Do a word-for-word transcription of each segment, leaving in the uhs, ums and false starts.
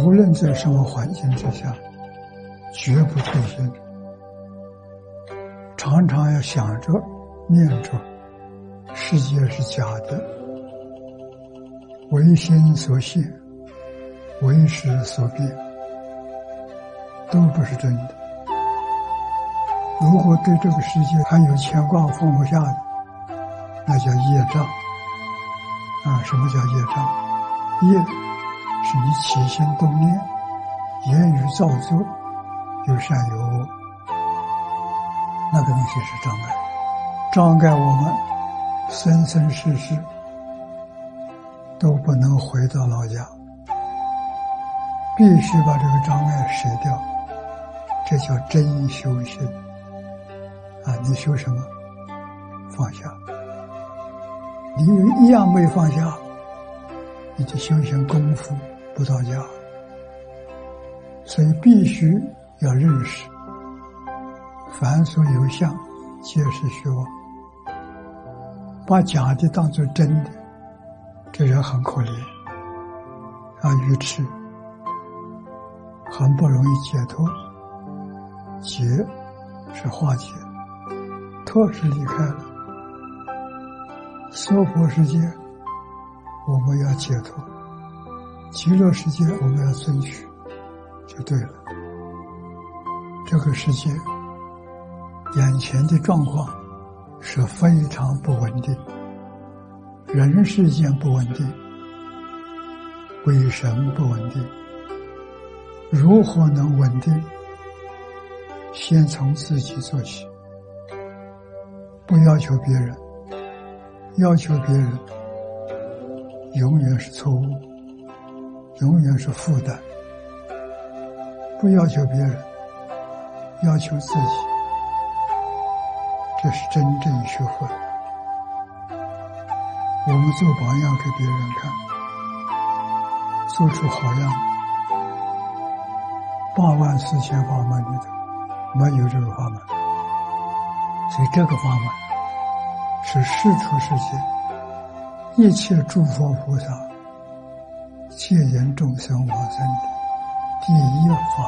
无论在什么环境之下，绝不退心，常常要想着念着世界是假的，唯心所现，唯识所变，都不是真的。如果对这个世界还有牵挂放不下的，那叫业障啊！什么叫业障？业是你起心动念、言语造作，有善有恶，那个东西是障碍，障碍我们生生世世都不能回到老家，必须把这个障碍舍掉，这叫真修行啊！你修什么？放下。你一样没放下，你的修行功夫不到家。所以必须要认识，凡所有相，皆是虚妄。把假的当作真的，这人很可怜啊，愚痴，很不容易解脱。解是化解，脱是离开了。娑婆世界我们要解脱，极乐世界我们要争取，就对了。这个世界眼前的状况是非常不稳定，人世间不稳定，鬼神不稳定，如何能稳定？先从自己做起，不要求别人，要求别人永远是错误，永远是负担。不要求别人，要求自己，这是真正学会。我们做榜样给别人看，做出好样子。八万四千法门里头没有这个法门，所以这个法门是世出世间一切诸佛菩萨戒引众生往生的第一法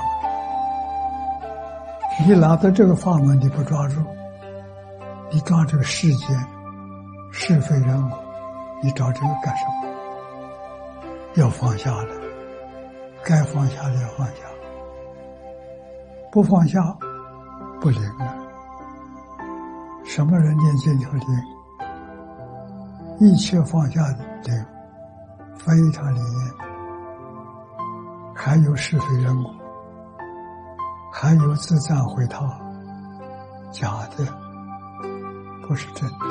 门。你拿到这个法门，你不抓住，你抓这个世间是非人我，你找这个干什么？要放下了，该放下的要放下，不放下不灵了。什么人念经就灵？一切放下的灵，非常灵验。还有是非人我，还有自赞毁他，假的，不是真的。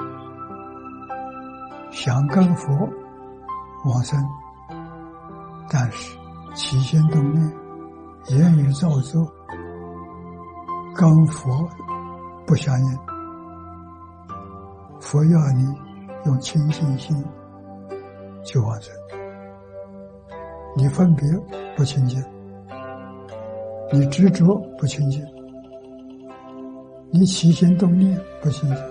想跟佛往生，但是起心动念、言语造作跟佛不相应。佛要你用清净心去往生，你分别不清净，你执着不清净，你起心动念不清净。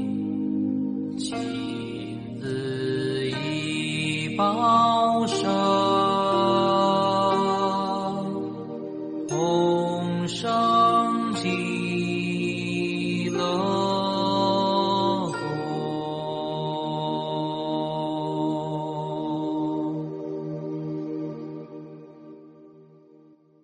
保守